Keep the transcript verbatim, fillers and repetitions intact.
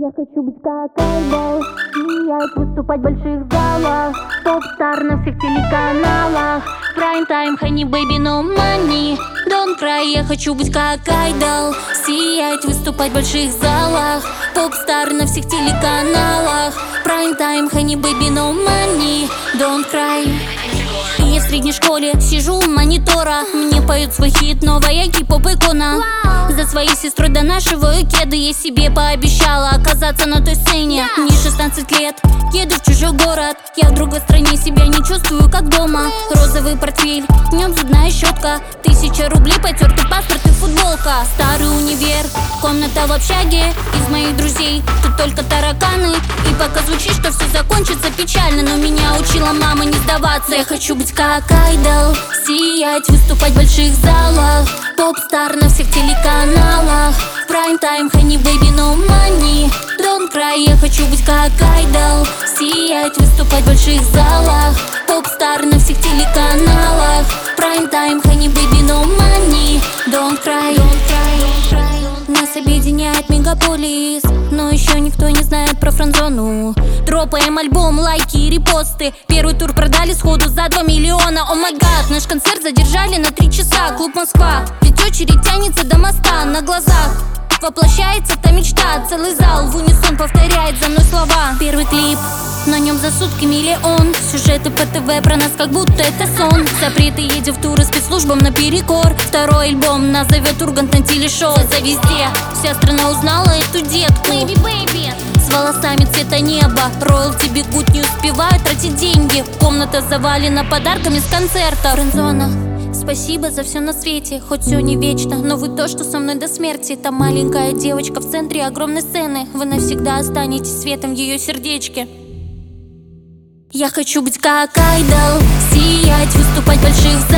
Я хочу быть как Айдол, сиять, выступать в больших залах, поп-стар на всех телеканалах. Prime time, honey, baby, no money. Don't cry, я хочу быть как Айдол, сиять, выступать в больших залах, поп-стар на всех телеканалах. Prime time, honey, baby, no money. Don't cry. Я в средней школе сижу у монитора, мне поют свой хит, новая кей-поп-икона. За своей сестрой донашиваю кеды, я себе пообещала оказаться на той сцене. Мне шестнадцать лет, еду в чужой город, я в другой стране, себя не чувствую как дома. Розовый портфель, в нем зубная щетка, тысяча рублей, потертый паспорт и футболка. Старый универ, комната в общаге, из моих друзей тут только тараканы. И пока звучит, что все закончится печально, но меня учила мама не сдаваться. Я хочу быть как Айдол, сиять, выступать в больших залах, поп-стар на всех телеканалах. Prime time, honey, baby, no money. Don't cry, я хочу быть как Айдол, сиять, выступать в больших залах, поп-стар на всех телеканалах. Prime time, honey, baby, no money. Don't cry, don't cry, don't cry. Нас объединяет мегаполис, но еще никто не знает про френдзону. Дропаем альбом, лайки и репосты. Первый тур продали сходу за два миллиона. О май гад, наш концерт задержали на три часа. Клуб Москва, ведь очередь тянется до моста. На глазах воплощается та мечта. Целый зал в унисон повторяет за мной слова. Первый клип, на нем за сутки миллион. Сюжеты по ТВ про нас, как будто это сон. Запреты, едем в туры спецслужбам наперекор. Второй альбом нас зовет Ургант на телешоу. За везде, вся страна узнала эту детку. Baby, baby. С волосами цвета неба, роялти бегут, не успевают тратить деньги. Комната завалена подарками с концерта. Френдзона, спасибо за все на свете, хоть все не вечно, но вы то, что со мной до смерти. Та маленькая девочка в центре огромной сцены, вы навсегда останетесь светом в ее сердечке. Я хочу быть как Айдол, сиять, выступать в больших залах,